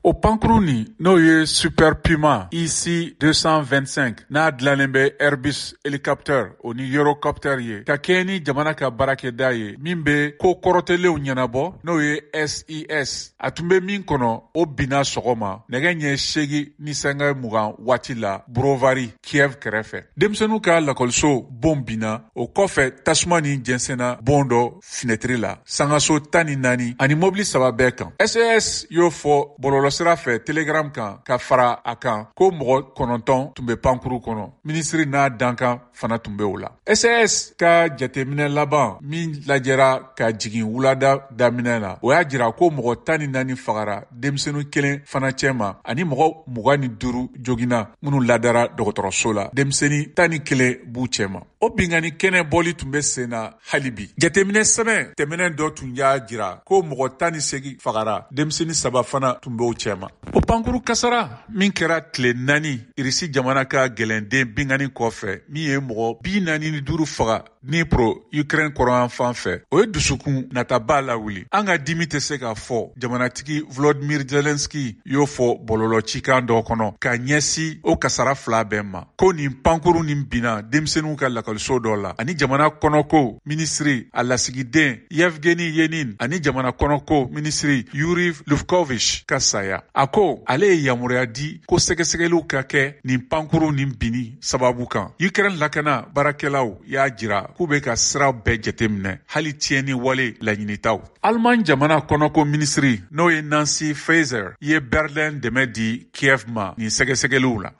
O pankuru nin n'o ye Super Puma EC 225 n'a dilannen bɛ Airbus hélicoptère o ni Eurocopter ye ka kɛɲɛ ni jamana ka baarakɛda ye min bɛ ko kɔrɔtɛlenw ɲɛnabɔ n'o ye SES. A tun bɛ min kɔnɔ o binna sɔgɔma nɛgɛ ɲɛ 8 ni sanga 20 waati la Brovary Kiev kɛrɛfɛ. Denmisɛnninw ka lakɔliso bon binna o kɔfɛ tasuma nin jɛnsɛnna bon dɔ finɛtiri la sangaso 14 ani mobili 3 bɛɛ kan. SES y'o fɔ bɔlɔlɔsira fɛ Telegram kan ka fara a kan ko mɔgɔ 9 tun bɛ pankuru kɔnɔ. Minisiri n'a dankan fana tun bɛ o la. SES ka jateminɛ laban min lajɛra ka jigin wulada daminɛ na o y'a jira ko mɔgɔ 14 fagara denmisɛnnin kelen fana cɛma ani mɔgɔ 25 joginna minnu ladara dɔgɔtɔrɔso la. Denmisɛnnin 11 b'u cɛma. O bingani kɛnɛ bɔli tun bɛ sen na hali bi. Jateminɛ sɛbɛn tɛmɛnen dɔ tun y'a jira ko mɔgɔ 18 fagara denmisɛnnin 3 fana tun b'o cɛma. O pankuru kasara min kɛra tile 4 Irisi jamana ka gɛlɛnden bingani kɔfɛ min ye mɔgɔ 45 faga Dnipro Ukraine kɔrɔyan fan fɛ o ye dusukun nataba lawuli. An ka dimi tɛ se k'a fɔ jamanatigi Volodymyr Zelensky y'o fɔ bɔlɔlɔcikan dɔ kɔnɔ ka ɲɛsi o kasara 2 bɛɛ ma ko nin pankuru nin binna denmisɛnninw ka lakɔliso dɔ la ani jamana kɔnɔko minisiri a lasigiden Yevgeny Yenin ani jamana kɔnɔko minisiri Yuri Lufkovich ka saya. A ko ale ye yamaruya di ko sɛgɛsɛgɛliw ka kɛ nin pankuru nin binni sababu kan. Ukraine lakana baarakɛlaw y'a jira k'u bɛ ka siraw bɛɛ jateminɛ hali tiɲɛni wale laɲinitaw. Allemagne jamana kɔnɔko minisiri n'o ye Nancy Faeser ye Berlin dɛmɛ di Kiev ma nin sɛgɛsɛgɛliw la.